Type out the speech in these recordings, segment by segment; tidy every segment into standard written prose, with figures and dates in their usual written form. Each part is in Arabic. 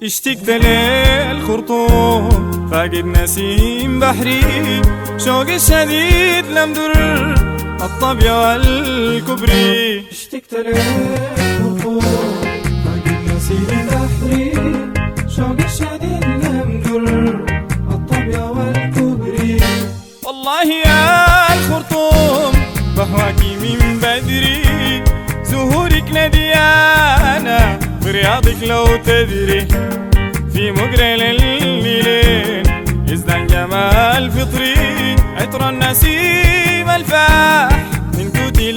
اشتقت للخرطوم فاقد نسيم بحري، شوقي الشديد لم در الطبيعة والكبري. اشتقت للخرطوم فاقد نسيم بحري، شوقي الشديد لم در الطبيعة والكبري. والله يا الخرطوم بهواكي من بدري، زهورك نديانا برياضك لو تدري، في مقرى للميلين يزدان جمال فطري، عطر النسيم الفاح من توتي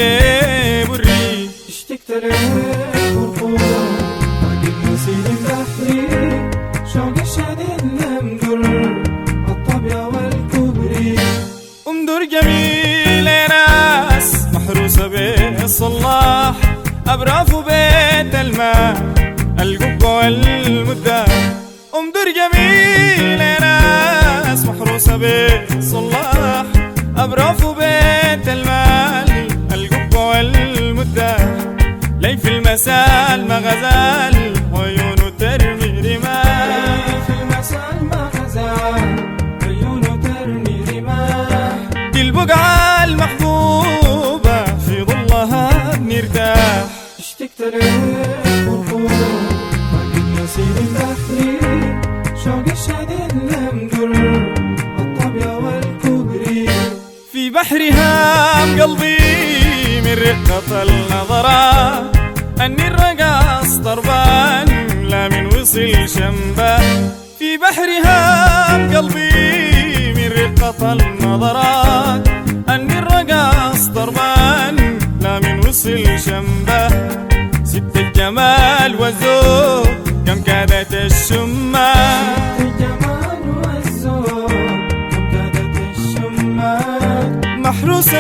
لبري. اشتقت للخرطوم فاقد نسيم بحري، شوقي الشديد لم در الطبيعة والكبري. انظر جميل ناس محروسة بالصلاح، أبراف بيت الماء القبة والمدة. انظر جميل ناس محروسة بالصلاح، أبراف بيت الماء القبة والمدة. لي في المساء ما غزال وعيونه ترمي رماح، في المساء ما غزال عيونه ترمي رماح. دي البقعة المحبوبة في ظلها بنرتاح. اشتقت للخرطوم فاقد نسيم بحري، شوقي الشديد لم در الطبيعة والكبري. في بحرها قلبي من رقة النظرة، أني الرقاص ضربان لا من وصل شنبه. في بحرها قلبي من رقة النظرات، أني الرقاص ضربان لا من وصل شنبه. ست الجمال والذوق كم كادت الشمات، الجمال والذوق كم كادت الشمات. محروسة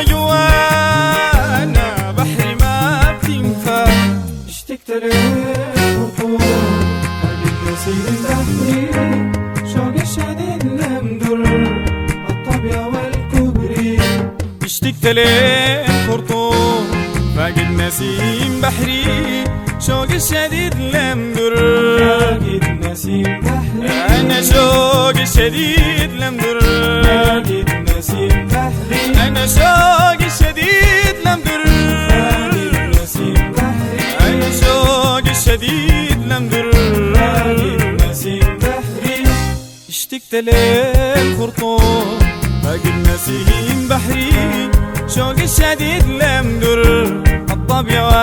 جوانا بحر ما بتنفع. اشتقت للخرطوم فاقد نسيم بحري، شوقي الشديد لم در الطبيعة والكبري. اشتقت للخرطوم فاقد نسيم بحري، شوقي الشديد لم در. فاقد نسيم بحري، أنا شوقي الشديد لم در. فاقد نسيم بحري، أنا شوقي الشديد لم در. فاقد نسيم بحري، أنا شوقي الشديد لم در. فاقد نسيم بحري. اشتقت للخرطوم فاقد نسيم بحري، شوقي الشديد لم در الطبيعة